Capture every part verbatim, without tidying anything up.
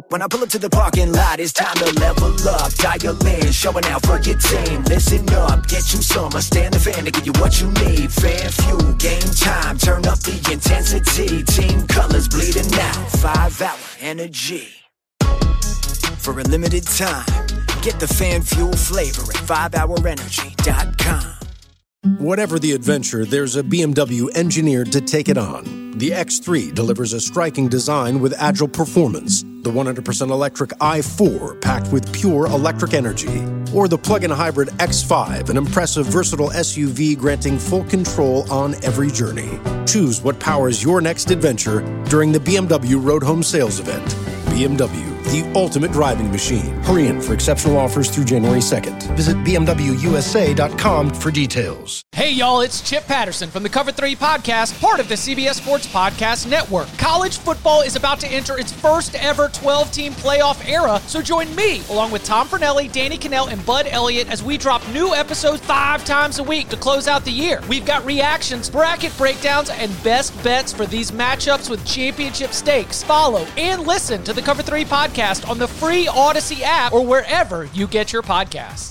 When I pull up to the parking lot, it's time to level up. Dial in, showing out for your team. Listen up, get you some. I stand the fan to give you what you need. Fan fuel, game time, turn up the intensity. Team colors bleeding out, five hour energy. For a limited time, get the fan fuel flavor at five hour energy dot com. Whatever the adventure, there's a B M W engineered to take it on. The X three delivers a striking design with agile performance. The one hundred percent electric i four, packed with pure electric energy. Or the plug-in hybrid X five, an impressive, versatile S U V granting full control on every journey. Choose what powers your next adventure during the B M W Road Home Sales Event. B M W, the ultimate driving machine. Hurry in for exceptional offers through January second. Visit B M W U S A dot com for details. Hey, y'all, it's Chip Patterson from the Cover three Podcast, part of the C B S Sports Podcast Network. College football is about to enter its first ever twelve-team playoff era, so join me, along with Tom Fornelli, Danny Cannell, and Bud Elliott, as we drop new episodes five times a week to close out the year. We've got reactions, bracket breakdowns, and best bets for these matchups with championship stakes. Follow and listen to the Cover three Podcast on the free Odyssey app or wherever you get your podcasts.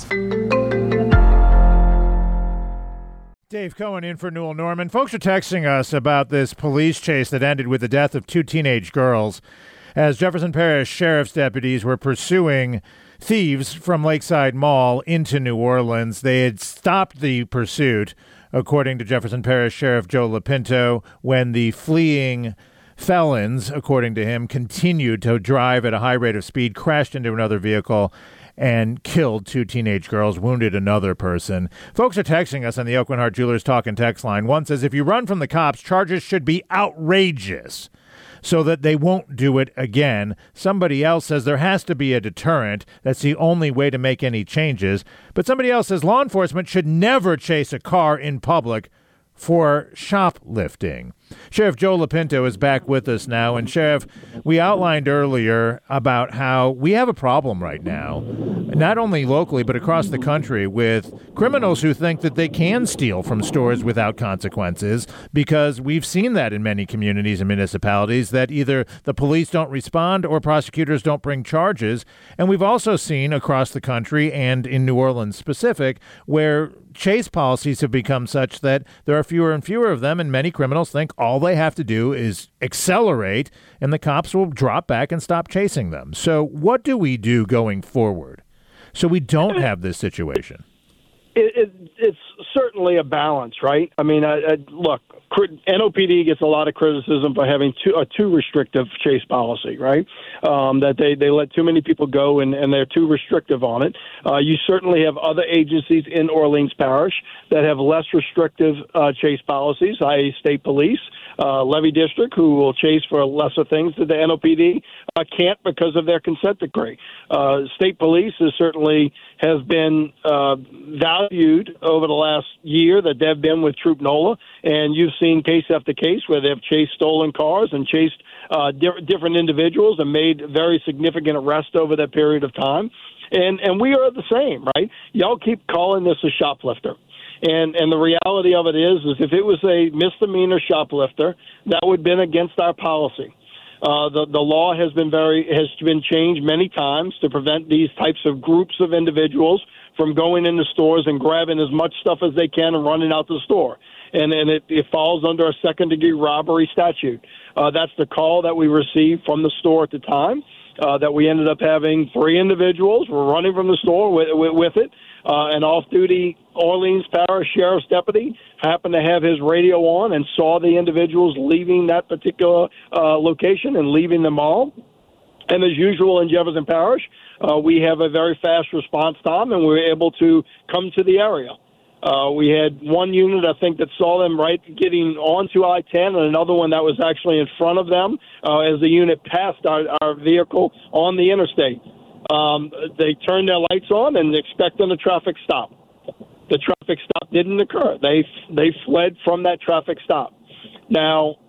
Dave Cohen in for Newell Norman. Folks are texting us about this police chase that ended with the death of two teenage girls as Jefferson Parish Sheriff's deputies were pursuing thieves from Lakeside Mall into New Orleans. They had stopped the pursuit, according to Jefferson Parish Sheriff Joe Lapinto, when the fleeing felons, according to him, continued to drive at a high rate of speed, crashed into another vehicle, and killed two teenage girls, wounded another person. Folks are texting us on the Oakland Heart Jewelers Talk and Text line. One says, if you run from the cops, charges should be outrageous so that they won't do it again. Somebody else says there has to be a deterrent. That's the only way to make any changes. But somebody else says law enforcement should never chase a car in public for shoplifting. Sheriff Joe Lapinto is back with us now. And Sheriff, we outlined earlier about how we have a problem right now, not only locally but across the country, with criminals who think that they can steal from stores without consequences, because we've seen that in many communities and municipalities, that either the police don't respond or prosecutors don't bring charges. And we've also seen across the country and in New Orleans specific, where chase policies have become such that there are fewer and fewer of them, and many criminals think all they have to do is accelerate and the cops will drop back and stop chasing them. So what do we do going forward so we don't have this situation? It, it, it's certainly a balance, right? I mean, I, I, look, N O P D gets a lot of criticism for having too, a too restrictive chase policy, right? Um, that they, they let too many people go and, and they're too restrictive on it. Uh, you certainly have other agencies in Orleans Parish that have less restrictive uh, chase policies, that is. State Police, uh, Levee District, who will chase for lesser things that the N O P D uh, can't because of their consent decree. Uh, State Police is certainly has been uh, valued over the last year that they've been with Troop NOLA, and you've seen case after case where they've chased stolen cars and chased uh, di- different individuals and made very significant arrests over that period of time. And and we are the same, right? Y'all keep calling this a shoplifter. And and the reality of it is, is if it was a misdemeanor shoplifter, that would have been against our policy. Uh, the the law has been very has been changed many times to prevent these types of groups of individuals from going into stores and grabbing as much stuff as they can and running out the store. And and it, it falls under a second degree robbery statute. Uh, that's the call that we received from the store at the time. Uh, that we ended up having three individuals were running from the store with, with, with it. Uh, an off-duty Orleans Parish Sheriff's deputy happened to have his radio on and saw the individuals leaving that particular uh, location and leaving the mall. And as usual in Jefferson Parish, uh, we have a very fast response time, and we were able to come to the area. Uh, we had one unit, I think, that saw them right getting onto I ten, and another one that was actually in front of them uh, as the unit passed our, our vehicle on the interstate. Um, they turned their lights on and expecting a traffic stop. The traffic stop didn't occur. They they fled from that traffic stop. Now,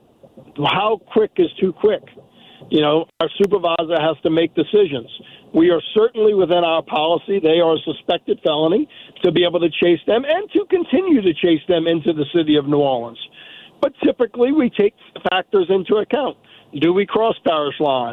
how quick is too quick? You know, our supervisor has to make decisions. We are certainly within our policy. They are a suspected felony to be able to chase them and to continue to chase them into the city of New Orleans. But typically we take factors into account. Do we cross parish lines?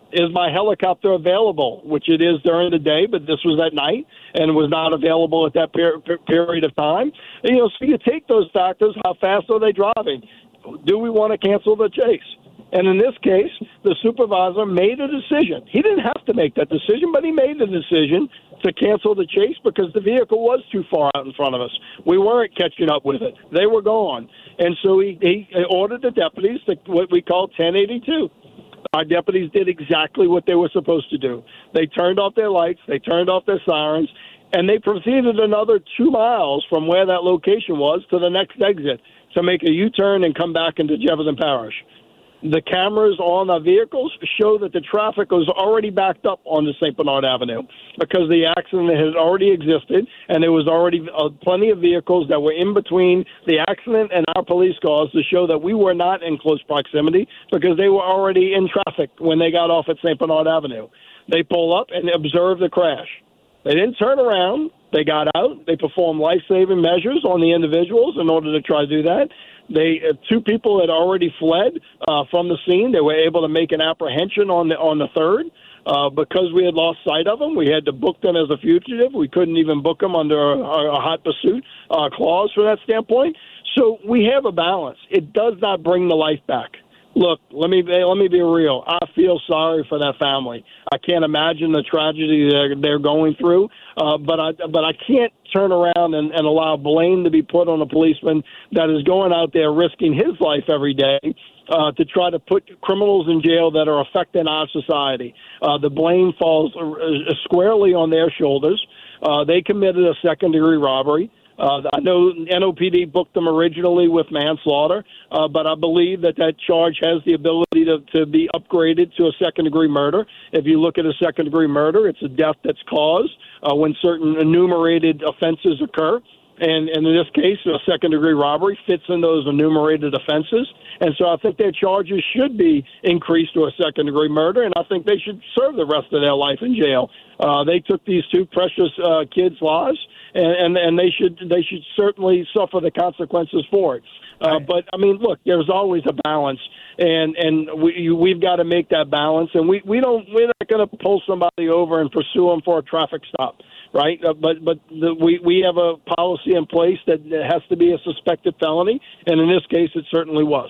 Is my helicopter available? Which it is during the day, but this was at night and was not available at that per- per- period of time. You know, so you take those factors. How fast are they driving? Do we want to cancel the chase? And in this case, the supervisor made a decision. He didn't have to make that decision, but he made the decision to cancel the chase because the vehicle was too far out in front of us. We weren't catching up with it. They were gone. And so he, he ordered the deputies to what we call ten eighty-two. Our deputies did exactly what they were supposed to do. They turned off their lights, they turned off their sirens, and they proceeded another two miles from where that location was to the next exit to make a U-turn and come back into Jefferson Parish. The cameras on the vehicles show that the traffic was already backed up onto Saint Bernard Avenue because the accident had already existed, and there was already uh, plenty of vehicles that were in between the accident and our police cars to show that we were not in close proximity because they were already in traffic when they got off at Saint Bernard Avenue. They pull up and observe the crash. They didn't turn around. They got out. They performed life-saving measures on the individuals in order to try to do that. They uh, two people had already fled uh, from the scene. They were able to make an apprehension on the on the third. Uh, because we had lost sight of them, we had to book them as a fugitive. We couldn't even book them under a, a hot pursuit uh, clause from that standpoint. So we have a balance. It does not bring the life back. Look, let me let me be real. I feel sorry for that family. I can't imagine the tragedy they're, they're going through, uh, but I but I can't turn around and, and allow blame to be put on a policeman that is going out there risking his life every day uh, to try to put criminals in jail that are affecting our society. Uh, the blame falls uh, squarely on their shoulders. Uh, they committed a second-degree robbery. Uh, I know N O P D booked them originally with manslaughter, uh, but I believe that that charge has the ability to, to be upgraded to a second-degree murder. If you look at a second-degree murder, it's a death that's caused uh, when certain enumerated offenses occur. And, and in this case, a second-degree robbery fits in those enumerated offenses. And so I think their charges should be increased to a second-degree murder, and I think they should serve the rest of their life in jail. Uh, they took these two precious uh, kids' lives, and, and, and they should they should certainly suffer the consequences for it. Uh, but, I mean, look, there's always a balance, and, and we, we've got to make that balance. And we, we don't, we're not going to pull somebody over and pursue them for a traffic stop. Right, uh, but but the, we we have a policy in place that has to be a suspected felony, and in this case, it certainly was.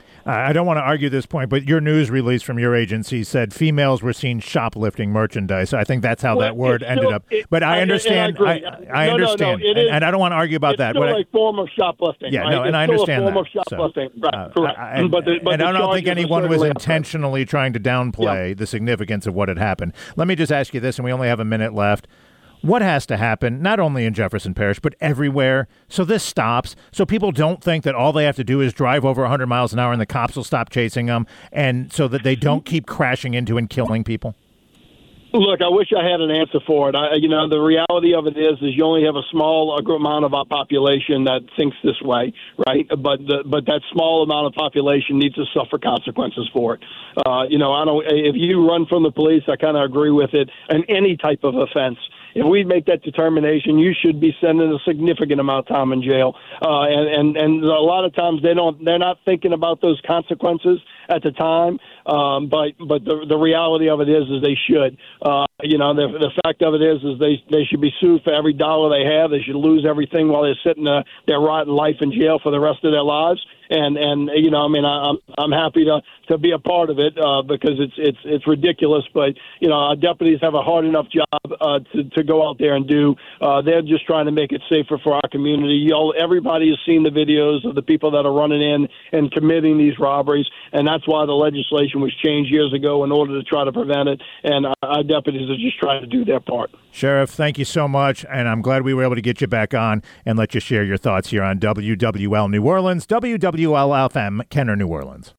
I don't want to argue this point, but your news release from your agency said females were seen shoplifting merchandise. I think that's how well, that word ended still, up. It, but I understand. I, I, I no, understand, no, no, and, and I don't want to argue about it's that. It's still but a I, form of shoplifting. Yeah, right? no, and it's I understand still a form that. of shoplifting. So, right, uh, correct. I, and, but the, but and I don't think anyone was intentionally up. trying to downplay yeah. the significance of what had happened. Let me just ask you this, and we only have a minute left. What has to happen, not only in Jefferson Parish, but everywhere, so this stops, so people don't think that all they have to do is drive over one hundred miles an hour and the cops will stop chasing them, and so that they don't keep crashing into and killing people? Look, I wish I had an answer for it. I, you know, the reality of it is, is you only have a small amount of our population that thinks this way, right? But the, but that small amount of population needs to suffer consequences for it. Uh, you know, I don't. If you run from the police, I kind of agree with it. And any type of offense, if we make that determination, you should be sending a significant amount of time in jail. Uh, and, and and a lot of times they don't. They're not thinking about those consequences at the time. Um, but but the the reality of it is, is they should. Uh, you know, the the fact of it is, is they they should be sued for every dollar they have. They should lose everything while they're sitting uh, their rotten life in jail for the rest of their lives. And and you know, I mean, I, I'm I'm happy to, to be a part of it uh, because it's it's it's ridiculous. But you know, our deputies have a hard enough job uh, to to go out there and do. Uh, they're just trying to make it safer for our community. You know, everybody has seen the videos of the people that are running in and committing these robberies, and that's why the legislation was changed years ago in order to try to prevent it. And our deputies are just trying to do their part. Sheriff, thank you so much, and I'm glad we were able to get you back on and let you share your thoughts here on W W L New Orleans, W W L F M, Kenner, New Orleans.